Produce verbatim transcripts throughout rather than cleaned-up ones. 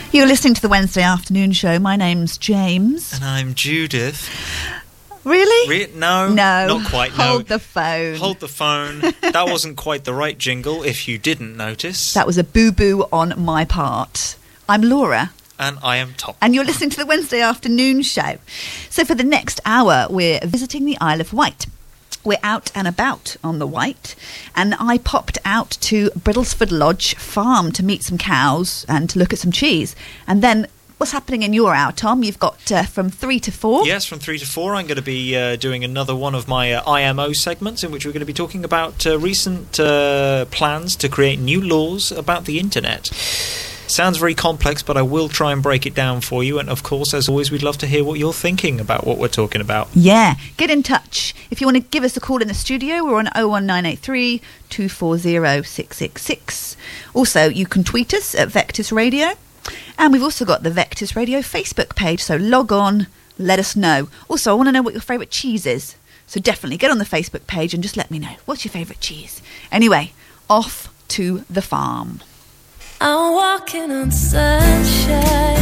You're listening to the Wednesday afternoon show. My name's James. And I'm Judith. Really? Re- no, no, not quite. No. Hold the phone. Hold the phone. That wasn't quite the right jingle, if you didn't notice. That was a boo-boo on my part. I'm Laura. And I am Tom. And you're listening to the Wednesday afternoon show. So for the next hour, we're visiting the Isle of Wight. We're out and about on the Wight, and I popped out to Bridlesford Lodge Farm to meet some cows and to look at some cheese. And then, what's happening in your hour, Tom? You've got uh, from three to four? Yes, from three to four. I'm going to be uh, doing another one of my uh, I M O segments in which we're going to be talking about uh, recent uh, plans to create new laws about the internet. Sounds very complex, but I will try and break it down for you. And of course, as always, we'd love to hear what you're thinking about what we're talking about. Yeah, get in touch. If you want to give us a call in the studio, we're on oh one nine eight three, two four zero, six six six. Also, you can tweet us at Vectis Radio. And we've also got the Vectis Radio Facebook page, so log on, let us know. Also, I want to know what your favourite cheese is. So definitely get on the Facebook page and just let me know. What's your favourite cheese? Anyway, off to the farm. I'm walking on sunshine,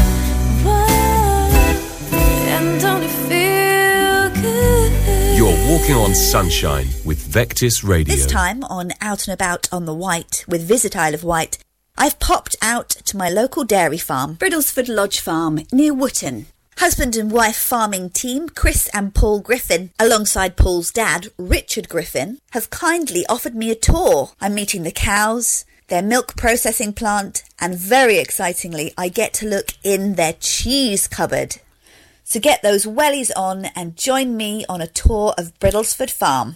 whoa, and don't it feel good? You're walking on sunshine with Vectis Radio. This time on Out and About on the Wight with Visit Isle of Wight, I've popped out to my local dairy farm, Bridlesford Lodge Farm, near Wootton. Husband and wife farming team, Chris and Paul Griffin, alongside Paul's dad, Richard Griffin, have kindly offered me a tour. I'm meeting the cows, their milk processing plant, and very excitingly, I get to look in their cheese cupboard. So get those wellies on and join me on a tour of Bridlesford Farm.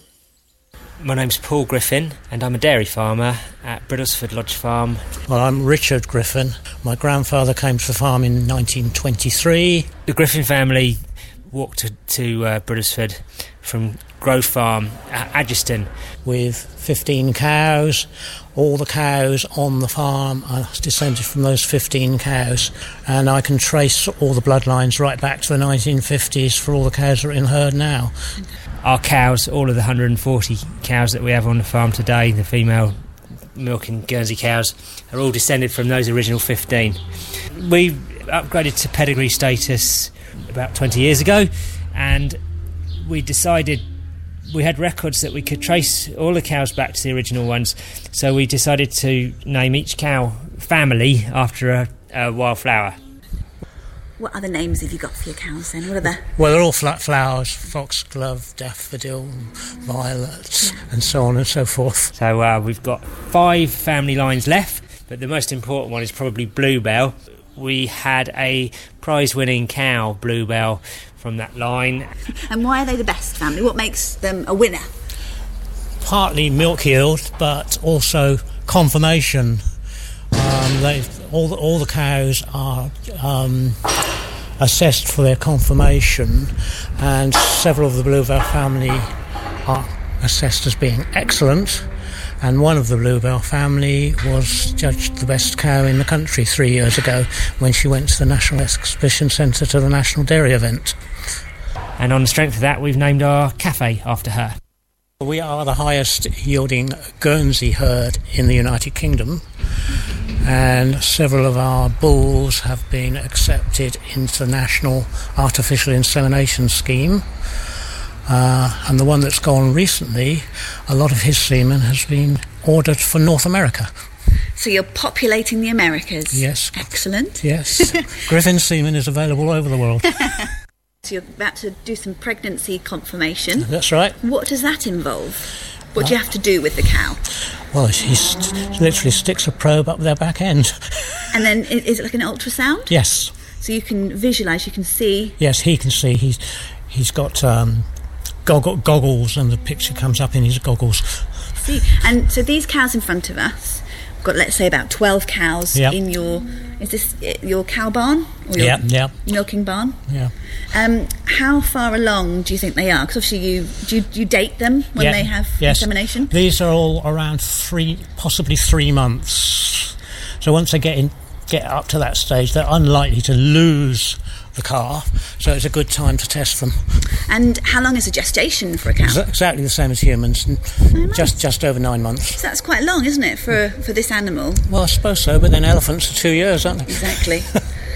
My name's Paul Griffin and I'm a dairy farmer at Bridlesford Lodge Farm. Well, I'm Richard Griffin. My grandfather came to the farm in nineteen twenty-three. The Griffin family walked to, to uh, Bridlesford from Grove Farm at Adgeston. With fifteen cows. All the cows on the farm are descended from those fifteen cows, and I can trace all the bloodlines right back to the nineteen fifties for all the cows that are in herd now. Our cows, all of the one hundred forty cows that we have on the farm today, the female milking Guernsey cows, are all descended from those original fifteen. We upgraded to pedigree status about twenty years ago, and we decided we had records that we could trace all the cows back to the original ones, so we decided to name each cow family after a, a wildflower. What other names have you got for your cows then? What are the... Well, they're all flat flowers, foxglove, daffodil, violets, yeah. And so on and so forth. So uh, we've got five family lines left, but the most important one is probably Bluebell. We had a prize-winning cow, Bluebell, from that line. And why are they the best family? What makes them a winner? Partly milk yield, but also conformation. Um, they all the, all the cows are um, assessed for their conformation, and several of the Bluebell family are assessed as being excellent. And one of the Bluebell family was judged the best cow in the country three years ago when she went to the National Exhibition Centre to the National Dairy event. And on the strength of that, we've named our cafe after her. We are the highest yielding Guernsey herd in the United Kingdom, and several of our bulls have been accepted into the National Artificial Insemination Scheme. Uh, and the one that's gone recently, a lot of his semen has been ordered for North America. So you're populating the Americas? Yes. Excellent. Yes. Griffin semen is available all over the world. So you're about to do some pregnancy confirmation. That's right. What does that involve? What do you have to do with the cow? Well, he st- literally sticks a probe up their back end. And then is it like an ultrasound? Yes. So you can visualise, you can see? Yes, he can see. He's He's got um, goggle- goggles, and the picture comes up in his goggles. See, and so these cows in front of us, we've got, let's say, about twelve cows yep. in your... Is this your cow barn? Or your yeah, yeah. milking barn? Yeah. Um, how far along do you think they are? Because obviously you do, you you date them when yeah, they have yes. insemination? These are all around three, possibly three months. So once they get in, get up to that stage, they're unlikely to lose the calf. So it's a good time to test them. And how long is a gestation for a cow? Exactly the same as humans, oh, just just over nine months. So that's quite long, isn't it, for for this animal? Well, I suppose so, but then elephants are two years, aren't they? Exactly.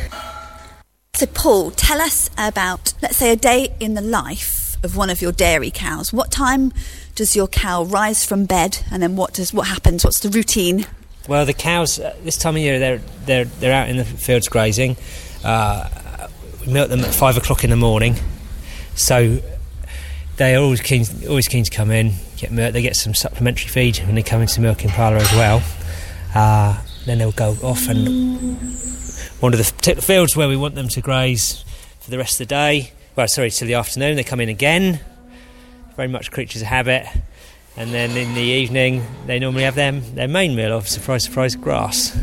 So, Paul, tell us about, let's say, a day in the life of one of your dairy cows. What time does your cow rise from bed, and then what does what happens? What's the routine? Well, the cows uh, this time of year they're they're they're out in the fields grazing. Uh, we milk them at five o'clock in the morning, so they are always keen always keen to come in, get milk. They get some supplementary feed when they come into the milking parlour as well. Uh, then they'll go off and wander the particular fields where we want them to graze for the rest of the day. Well, sorry, till the afternoon. They come in again. Very much creatures of habit. And then in the evening, they normally have their, their main meal of, surprise, surprise, grass.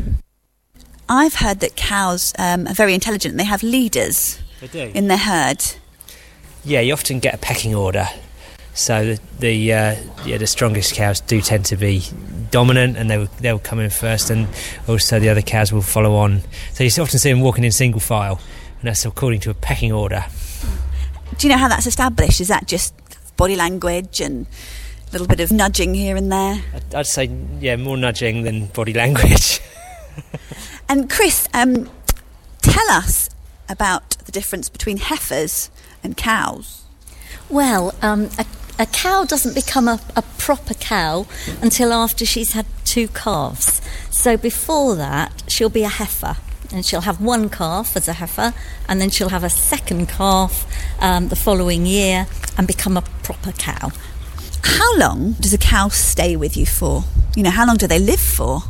I've heard that cows um, are very intelligent. They have leaders They do. in their herd. Yeah, you often get a pecking order. So the the, uh, yeah, the strongest cows do tend to be dominant, and they will, they'll come in first, and also the other cows will follow on. So you often see them walking in single file, and that's according to a pecking order. Do you know how that's established? Is that just body language and a little bit of nudging here and there? I'd, I'd say, yeah, more nudging than body language. And Chris, um, tell us about the difference between heifers and cows. Well, um, a, a cow doesn't become a, a proper cow until after she's had two calves. So before that, she'll be a heifer. And she'll have one calf as a heifer, and then she'll have a second calf um, the following year and become a proper cow. How long does a cow stay with you for? You know, how long do they live for?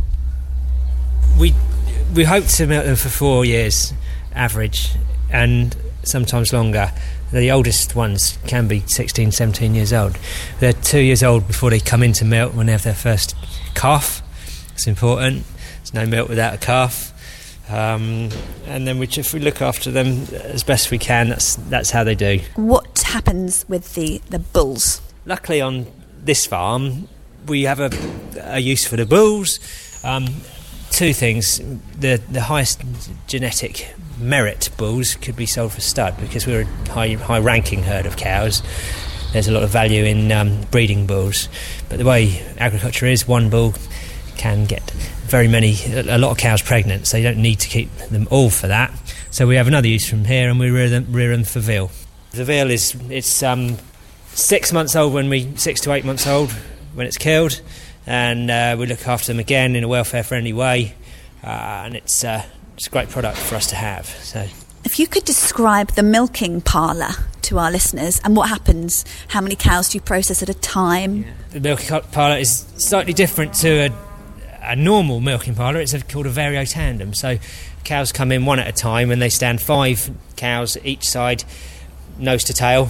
We we hope to milk them for four years, average, and sometimes longer. The oldest ones can be sixteen, seventeen years old. They're two years old before they come into milk when they have their first calf. It's important. There's no milk without a calf. Um, and then we, if we look after them as best we can, that's that's how they do. What happens with the, the bulls? Luckily on this farm we have a, a use for the bulls. Um, two things: the the highest genetic merit bulls could be sold for stud, because we're a high high ranking herd of cows. There's a lot of value in um, breeding bulls, but the way agriculture is, one bull can get very many, a lot of cows pregnant, so you don't need to keep them all for that. So we have another use from here, and we rear them, rear them for veal. The veal is it's um, six months old when we six to eight months old when it's killed, and uh, we look after them again in a welfare-friendly way, uh, and it's uh, it's a great product for us to have. So, if you could describe the milking parlour to our listeners, and what happens, how many cows do you process at a time? yeah. The milking parlour is slightly different to a A normal milking parlour. It's a, called a variotandem. So cows come in one at a time, and they stand five cows each side, nose to tail.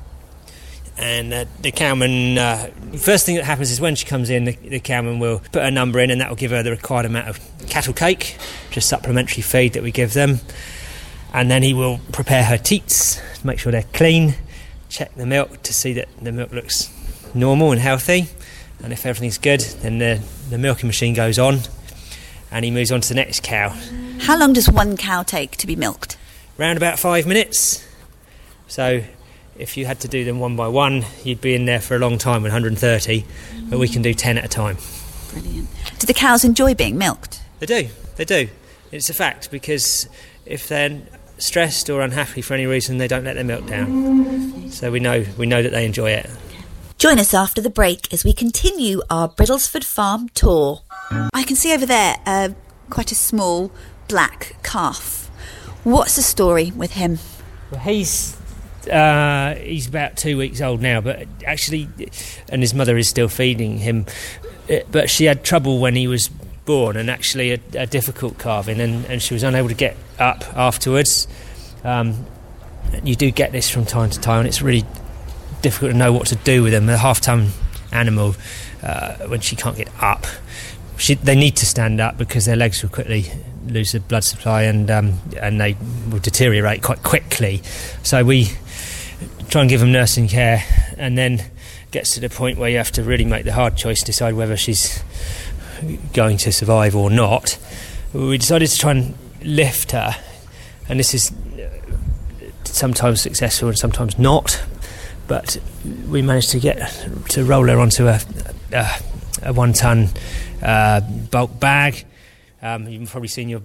And uh, the cowman, uh, first thing that happens is when she comes in, the, the cowman will put a number in, and that will give her the required amount of cattle cake, just supplementary feed that we give them. And then he will prepare her teats to make sure they're clean, check the milk to see that the milk looks normal and healthy. And if everything's good, then the, the milking machine goes on, and he moves on to the next cow. How long does one cow take to be milked? Round about five minutes. So if you had to do them one by one, you'd be in there for a long time, one hundred thirty, but we can do ten at a time. Brilliant. Do the cows enjoy being milked? They do, they do. It's a fact, because if they're stressed or unhappy for any reason, they don't let their milk down. So we know we know that they enjoy it. Join us after the break as we continue our Bridlesford Farm tour. I can see over there uh, quite a small black calf. What's the story with him? Well, he's uh, he's about two weeks old now, but actually, and his mother is still feeding him. But she had trouble when he was born, and actually a, a difficult calving, and, and she was unable to get up afterwards. Um, you do get this from time to time, and it's really difficult to know what to do with them. A half-ton animal, uh, when she can't get up, she, they need to stand up, because their legs will quickly lose the blood supply, and um, and they will deteriorate quite quickly. So we try and give them nursing care, and then gets to the point where you have to really make the hard choice, decide whether she's going to survive or not. We decided to try and lift her, and this is sometimes successful and sometimes not. But we managed to get to roll her onto a, a, a one-ton uh, bulk bag. Um, you've probably seen your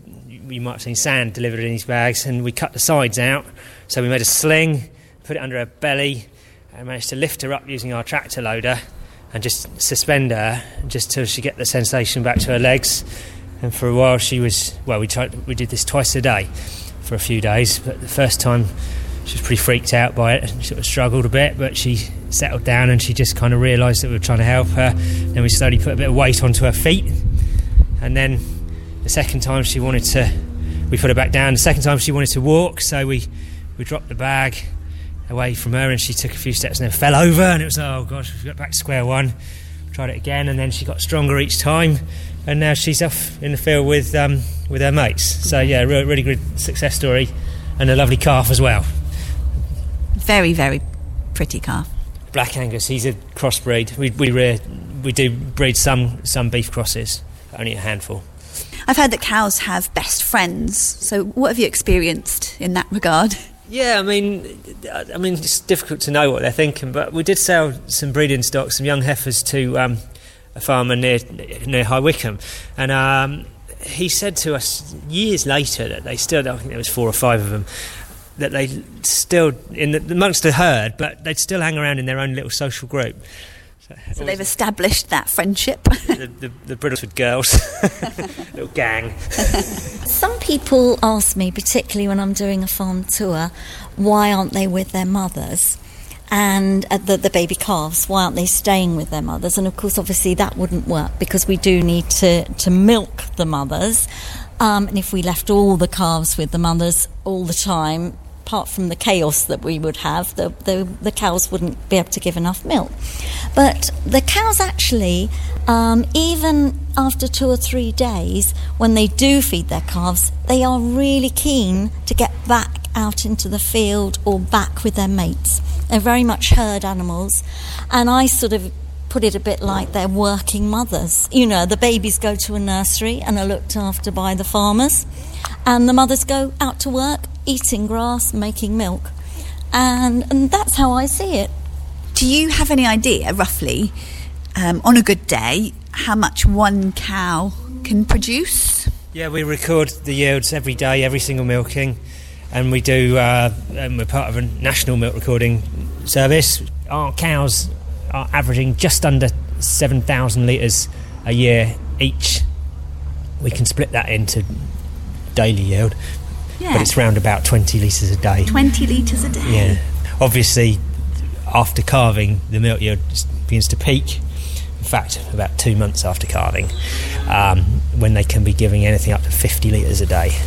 you might have seen sand delivered in these bags, and we cut the sides out. So we made a sling, put it under her belly, and managed to lift her up using our tractor loader and just suspend her just till she get the sensation back to her legs. And for a while she was, well, we tried, we did this twice a day for a few days, but the first time she was pretty freaked out by it and sort of struggled a bit, but she settled down and she just kind of realised that we were trying to help her. Then we slowly put a bit of weight onto her feet, and then the second time she wanted to, we put her back down. The second time she wanted to walk, so we, we dropped the bag away from her and she took a few steps and then fell over, and it was, oh gosh, we got back to square one. Tried it again, and then she got stronger each time, and now she's off in the field with um, with her mates. So yeah, really, really good success story, and a lovely calf as well. Very, very pretty calf. Black Angus, he's a crossbreed. We we rear, we do breed some some beef crosses, only a handful. I've heard that cows have best friends. So what have you experienced in that regard? Yeah, I mean, I mean, it's difficult to know what they're thinking, but we did sell some breeding stock, some young heifers to um, a farmer near near High Wycombe, and um, he said to us years later that they still, I think there was four or five of them, that they still, in the, amongst the herd, but they'd still hang around in their own little social group. So, so they've established that friendship. the, the, the Bridlesford girls, little gang. Some people ask me, particularly when I'm doing a farm tour, why aren't they with their mothers? And uh, the, the baby calves, why aren't they staying with their mothers? And of course, obviously, that wouldn't work because we do need to, to milk the mothers. Um, and if we left all the calves with the mothers all the time, apart from the chaos that we would have, the, the, the cows wouldn't be able to give enough milk. But the cows actually, um, even after two or three days, when they do feed their calves, they are really keen to get back out into the field or back with their mates. They're very much herd animals, and I sort of put it a bit like they're working mothers. You know, the babies go to a nursery and are looked after by the farmers, and the mothers go out to work, eating grass, making milk, and and that's how I see it. Do you have any idea, roughly, um, on a good day, how much one cow can produce? Yeah, we record the yields every day, every single milking, and we do, uh, and we're part of a national milk recording service. Our cows are averaging just under seven thousand litres a year each. We can split that into daily yield, yeah. But it's round about twenty litres a day. twenty litres a day? Yeah. Obviously, after calving, the milk yield begins to peak. In fact, about two months after calving, um, when they can be giving anything up to fifty litres a day.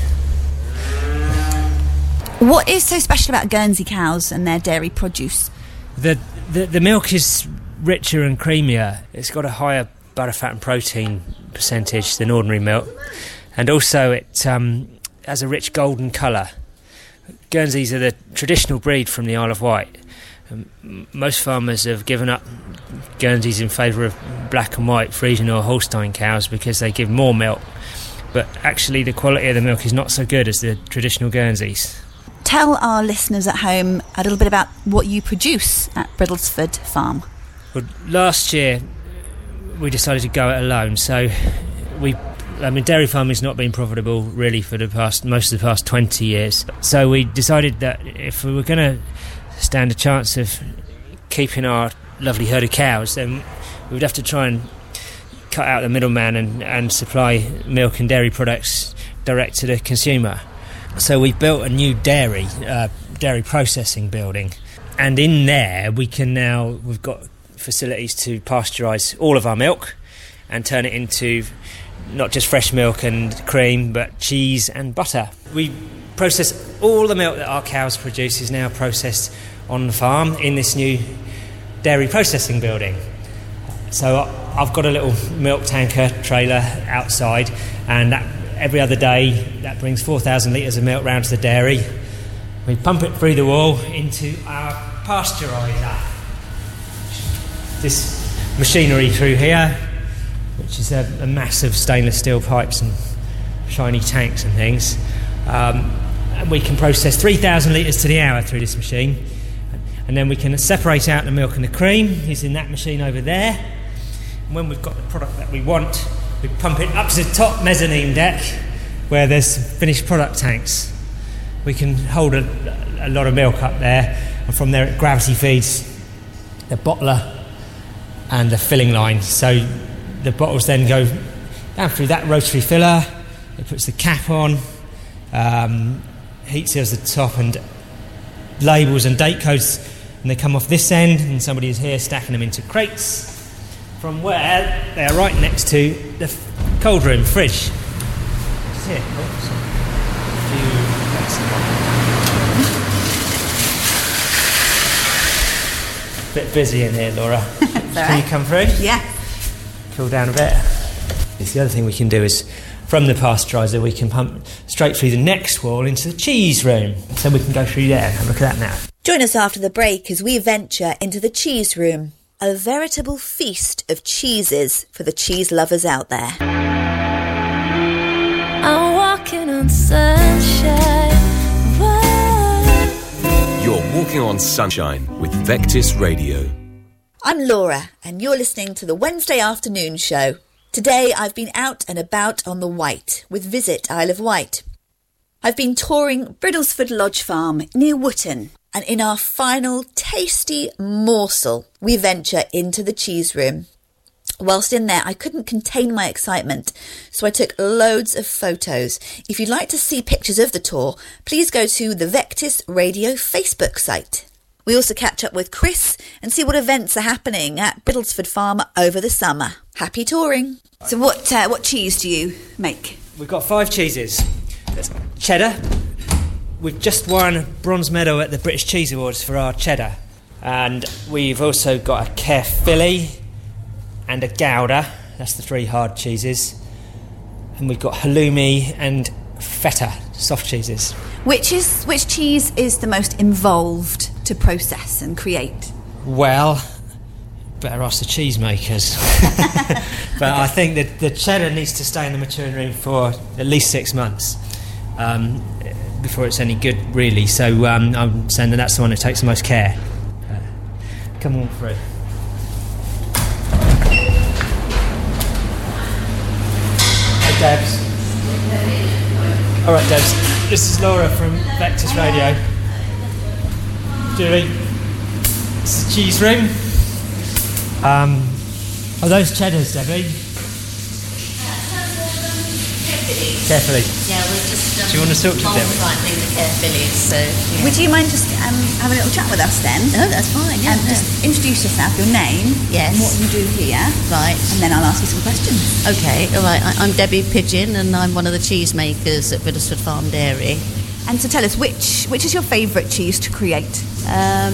What is so special about Guernsey cows and their dairy produce? The, the the milk is richer and creamier. It's got a higher butter, fat and protein percentage than ordinary milk, and also it um, has a rich golden colour. Guernseys are the traditional breed from the Isle of Wight. Um, most farmers have given up Guernseys in favour of black and white Friesian or Holstein cows because they give more milk, but actually the quality of the milk is not so good as the traditional Guernseys. Tell our listeners at home a little bit about what you produce at Bridlesford Farm. Well, last year we decided to go it alone, so we I mean, dairy farming's not been profitable really for the past most of the past twenty years. So we decided that if we were going to stand a chance of keeping our lovely herd of cows, then we would have to try and cut out the middleman and, and supply milk and dairy products direct to the consumer. So we built a new dairy uh, dairy processing building, and in there we can now we've got facilities to pasteurise all of our milk and turn it into not just fresh milk and cream, but cheese and butter. We process all the milk that our cows produce is now processed on the farm in this new dairy processing building. So I've got a little milk tanker trailer outside, and that, every other day that brings four thousand litres of milk round to the dairy. We pump it through the wall into our pasteuriser. This machinery through here, which is a, a massive stainless steel pipes and shiny tanks and things. Um, and we can process three thousand litres to the hour through this machine. And then we can separate out the milk and the cream using that machine over there. And when we've got the product that we want, we pump it up to the top mezzanine deck, where there's finished product tanks. We can hold a, a lot of milk up there, and from there it gravity feeds the bottler and the filling line. So the bottles then go down through that rotary filler. It puts the cap on, um, heat seals the top, and labels and date codes, and they come off this end, and somebody is here stacking them into crates from where they are right next to the f- cold room fridge. Just here. Oh, sorry. A bit busy in here, Laura. Can right. you come through? Yeah. Cool down a bit. It's the other thing we can do is, from the pasteuriser, we can pump straight through the next wall into the cheese room. So we can go through there and have a look at that now. Join us after the break as we venture into the cheese room, a veritable feast of cheeses for the cheese lovers out there. I'm walking on sunshine. Whoa. You're walking on sunshine with Vectis Radio. I'm Laura, and you're listening to the Wednesday afternoon show. Today I've been out and about on the Wight with Visit Isle of Wight. I've been touring Bridlesford Lodge Farm near Wootton, and in our final tasty morsel, we venture into the cheese room. Whilst in there, I couldn't contain my excitement, so I took loads of photos. If you'd like to see pictures of the tour, please go to the Vectis Radio Facebook site. We also catch up with Chris and see what events are happening at Bridlesford Farm over the summer. Happy touring. So what uh, what cheese do you make? We've got five cheeses. There's cheddar. We've just won a bronze medal at the British Cheese Awards for our cheddar. And we've also got a Caerphilly and a Gouda. That's the three hard cheeses. And we've got halloumi and feta, soft cheeses. Which is which cheese is the most involved to process and create? Well, better ask the cheesemakers. But I think that the cheddar needs to stay in the maturing room for at least six months um, before it's any good, really. So um, I'm saying that that's the one that takes the most care. Uh, come on through. Hey, Debs. All right, Debs. This is Laura from Vectis Radio. Julie, it's the cheese room. Um, are those cheddars, Debbie? Carefully. Yeah, we're just um, Do you want to talk to Debbie? ripening the Caerphillies, so... Yeah. Would you mind just um, having a little chat with us then? No, that's fine, yeah. Um, no. Just introduce yourself, your name, Yes. and what you do here, Right. and then I'll ask you some questions. Okay, all right. I, I'm Debbie Pigeon, and I'm one of the cheesemakers at Bridlesford Farm Dairy. And so tell us, which which is your favourite cheese to create? Um,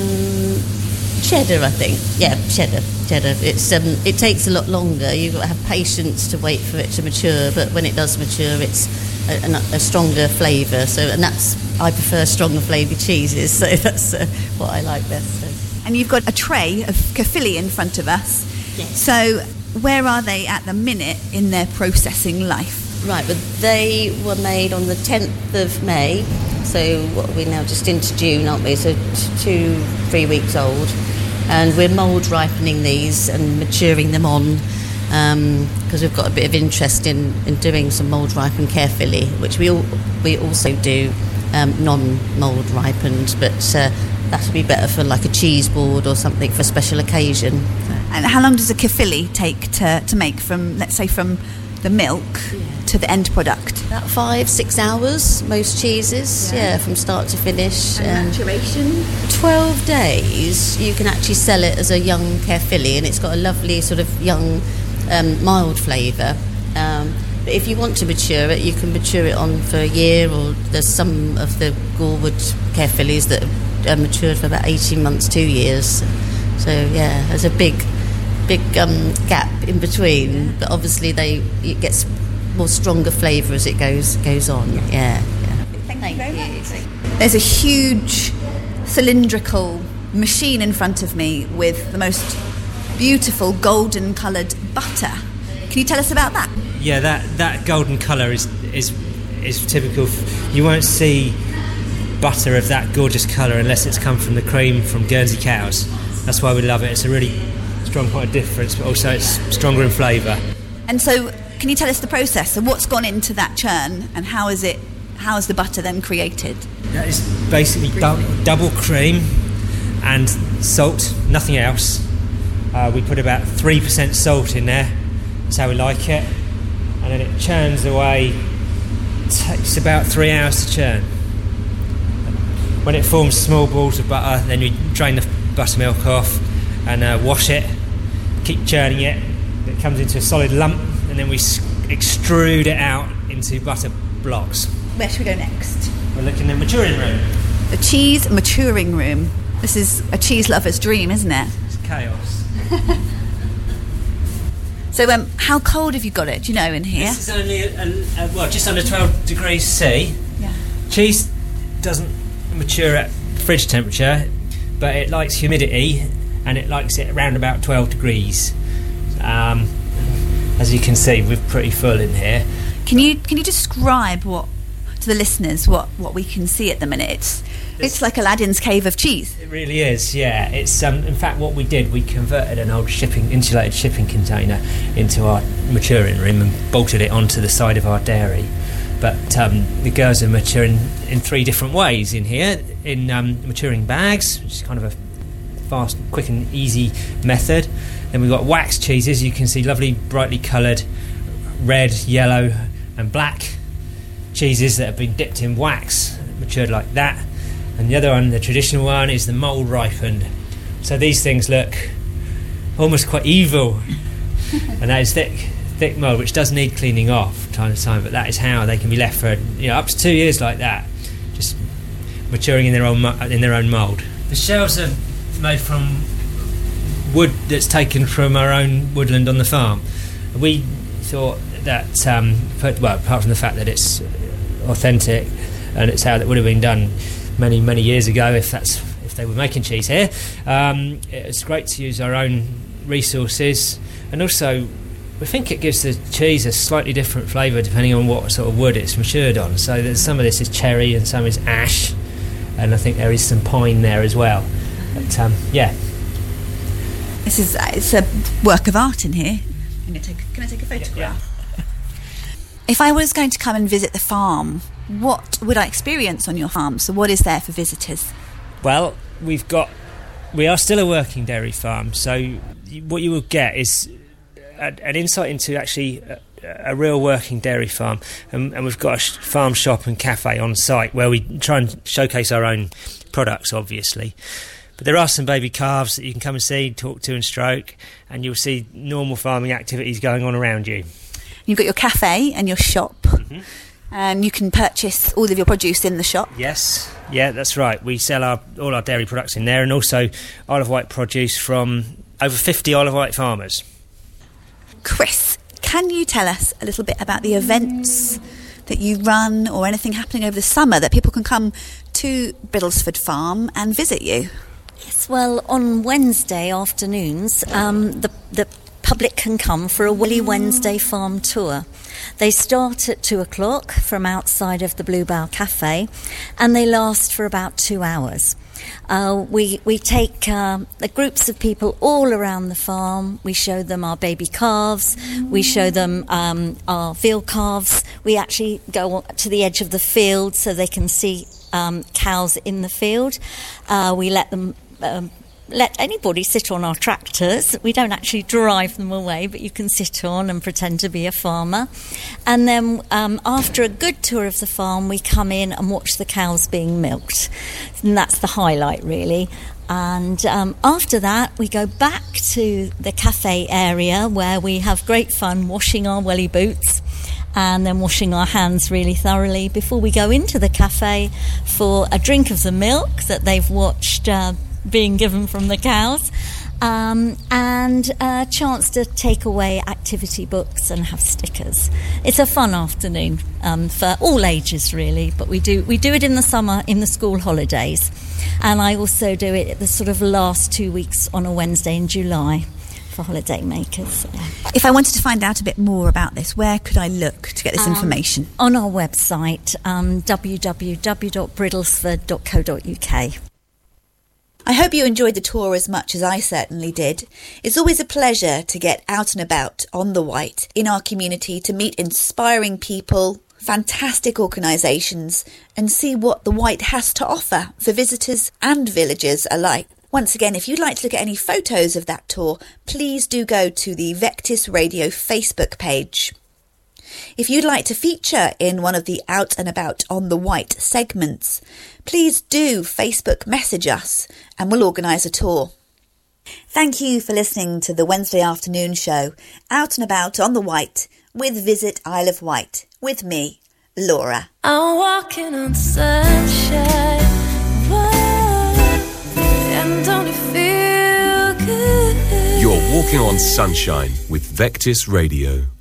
cheddar, I think. Yeah, cheddar. Cheddar. It's um, it takes a lot longer. You've got to have patience to wait for it to mature, but when it does mature, it's a, a, a stronger flavour. So, and that's I prefer stronger flavoured cheeses. So that's uh, what I like best. So. And you've got a tray of Caerphilly in front of us. Yes. So where are they at the minute in their processing life? Right, but they were made on the tenth of May, so what are we now, just into June, aren't we? So t- two, three weeks old. And we're mould ripening these and maturing them on, because um, we've got a bit of interest in, in doing some mould ripened Caerphilly, which we all, we also do um, non-mould ripened, but uh, that would be better for like a cheese board or something for a special occasion. And how long does a Caerphilly take to, to make from, let's say, from the milk yeah. to the end product? About five, six hours, most cheeses, yeah, yeah from start to finish. And maturation? twelve days, you can actually sell it as a young Caerphilly, and it's got a lovely sort of young, um, mild flavour. Um, but if you want to mature it, you can mature it on for a year, or there's some of the Gorwood Caerphillys that are matured for about eighteen months, two years. So, yeah, there's a big... big um, gap in between, but obviously they it gets more stronger flavour as it goes goes on. Yeah, yeah. Thank, Thank you very you. much. There's a huge cylindrical machine in front of me with the most beautiful golden coloured butter. Can you tell us about that? Yeah, that, that golden colour is is is typical. F- you won't see butter of that gorgeous colour unless it's come from the cream from Guernsey cows. That's why we love it. It's a really strong point of difference, but also it's stronger in flavour. And so, can can you tell us the process? So what's gone into that churn, and how is it? How is the butter then created? That is basically du- double cream and salt, nothing else. Uh, we put about three percent salt in there. That's how we like it. And then it churns away. It takes about three hours to churn. When it forms small balls of butter, then we drain the buttermilk off and uh, wash it, keep churning it. It comes into a solid lump, and then we s- extrude it out into butter blocks. Where should we go next? We're looking at the maturing room. The cheese maturing room. This is a cheese lover's dream, isn't it? It's chaos. So, um, how cold have you got it? Do you know in here? This is only a, a, a, well, just under twelve degrees C. Yeah. Cheese doesn't mature at fridge temperature, but it likes humidity, and it likes it around about twelve degrees. Um, as you can see, we're pretty full in here. Can you can you describe what to the listeners what, what we can see at the minute? It's, it's like Aladdin's cave of cheese. It really is, yeah. It's um, in fact what we did. We converted an old shipping insulated shipping container into our maturing room and bolted it onto the side of our dairy. But um, the girls are maturing in three different ways in here. In um, maturing bags, which is kind of a fast, quick and easy method. Then we've got wax cheeses. You can see lovely, brightly coloured red, yellow and black cheeses that have been dipped in wax, matured like that. And the other one, the traditional one, is the mould ripened. So these things look almost quite evil. And that is thick thick mould, which does need cleaning off from time to time, but that is how they can be left for, you know, up to two years like that, just maturing in their own in their own mould. The shells are made from wood that's taken from our own woodland on the farm. We thought that, um, well, apart from the fact that it's authentic and it's how it would have been done many, many years ago, if that's if they were making cheese here, um, it's great to use our own resources, and also we think it gives the cheese a slightly different flavour depending on what sort of wood it's matured on. So there's some of this is cherry and some is ash, and I think there is some pine there as well. But um, yeah, this is uh, it's a work of art in here. I'm gonna take, can I take a photograph? Yeah. If I was going to come and visit the farm, what would I experience on your farm? So what is there for visitors? Well, we've got we are still a working dairy farm, so what you will get is a, an insight into actually a, a real working dairy farm, and, and we've got a sh- farm shop and cafe on site where we try and showcase our own products, obviously. But there are some baby calves that you can come and see, talk to and stroke, and you'll see normal farming activities going on around you. You've got your cafe and your shop, mm-hmm. and you can purchase all of your produce in the shop. Yes, yeah, that's right. We sell our all our dairy products in there, and also Isle of Wight produce from over fifty Isle of Wight farmers. Chris, can you tell us a little bit about the events that you run, or anything happening over the summer that people can come to Biddlesford Farm and visit you? Yes, well, on Wednesday afternoons, um, the the public can come for a Woolly Wednesday farm tour. They start at two o'clock from outside of the Bluebell Cafe, and they last for about two hours. Uh, we we take uh, the groups of people all around the farm. We show them our baby calves. We show them um, our veal calves. We actually go to the edge of the field so they can see um, cows in the field. Uh, we let them um, let anybody sit on our tractors. We don't actually drive them away, but you can sit on and pretend to be a farmer. And then um, after a good tour of the farm, we come in and watch the cows being milked. And that's the highlight, really. And um, after that, we go back to the cafe area where we have great fun washing our welly boots and then washing our hands really thoroughly before we go into the cafe for a drink of the milk that they've watched uh, being given from the cows, um, and a chance to take away activity books and have stickers. It's a fun afternoon um, for all ages, really, but we do we do it in the summer in the school holidays, and I also do it at the sort of last two weeks on a Wednesday in July for holiday makers. Yeah. If I wanted to find out a bit more about this, where could I look to get this um, information? On our website, um, w w w dot bridlesford dot co dot u k. I hope you enjoyed the tour as much as I certainly did. It's always a pleasure to get out and about on the Wight in our community to meet inspiring people, fantastic organisations, and see what the Wight has to offer for visitors and villagers alike. Once again, if you'd like to look at any photos of that tour, please do go to the Vectis Radio Facebook page. If you'd like to feature in one of the Out and About on the Wight segments, please do Facebook message us and we'll organise a tour. Thank you for listening to the Wednesday afternoon show, Out and About on the Wight, with Visit Isle of Wight, with me, Laura. I'm walking on sunshine, and don't it feel good? You're walking on sunshine with Vectis Radio.